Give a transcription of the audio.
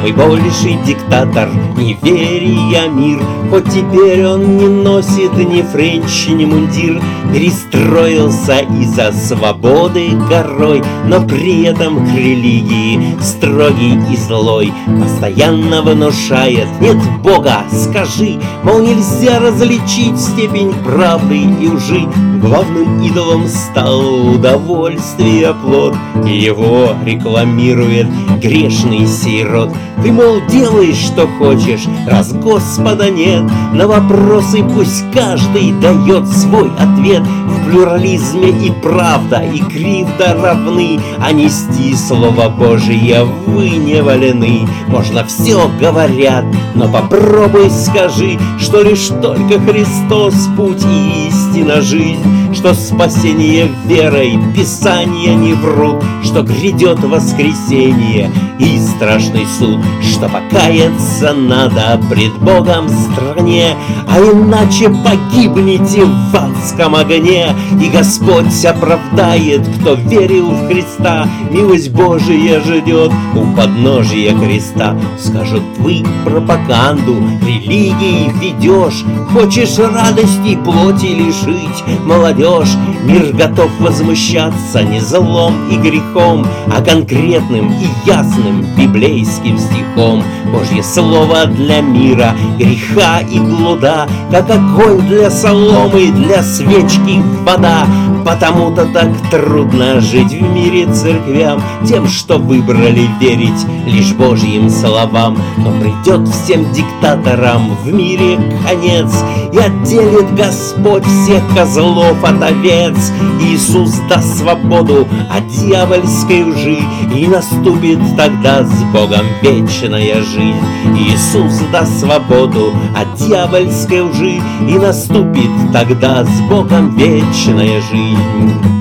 Самый больший диктатор неверия мир, хоть теперь он не носит ни френч, ни мундир, перестроился из-за свободы горой, но при этом к религии строгий и злой постоянно внушает: нет Бога, скажи, мол, нельзя различить степень правды и лжи. Главным идолом стал удовольствие плод, и его рекламирует грешный сей род. Ты, мол, делаешь, что хочешь, раз Господа нет. На вопросы пусть каждый дает свой ответ. В плюрализме и правда, и кривда равны, а нести Слово Божие вы не вольны. Можно все, говорят, но попробуй скажи, что лишь только Христос путь и истина жизнь, что спасение верой Писания не врут, что грядет воскресенье и страшный суд, что покаяться надо пред Богом в стране, а иначе погибнете в адском огне. И Господь оправдает, кто верил в Христа, милость Божия ждет у подножия креста. Скажут: вы пропаганду религии ведешь, хочешь радости плоти лишить молодежь. Мир готов возмущаться не злом и грехом, а конкретным и ясным библейским стихом. Божье слово для мира, греха и блуда, как огонь для соломы, для свечки вода. Потому-то так трудно жить в мире церквям, тем, что выбрали верить лишь Божьим словам. Но придет всем диктаторам в мире конец, и отделит Господь всех козлов от овец. Иисус даст свободу от дьявольской лжи, и наступит тогда с Богом вечная жизнь. Иисус даст свободу от дьявольской лжи, и наступит тогда с Богом вечная жизнь.